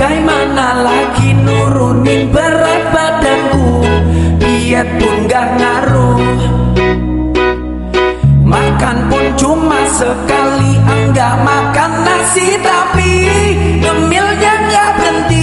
bagaimana lagi nurunin berat badanku. Diet pun gak ngaruh, makan pun cuma sekali. Enggak makan nasi tapi ngemilnya gak berhenti.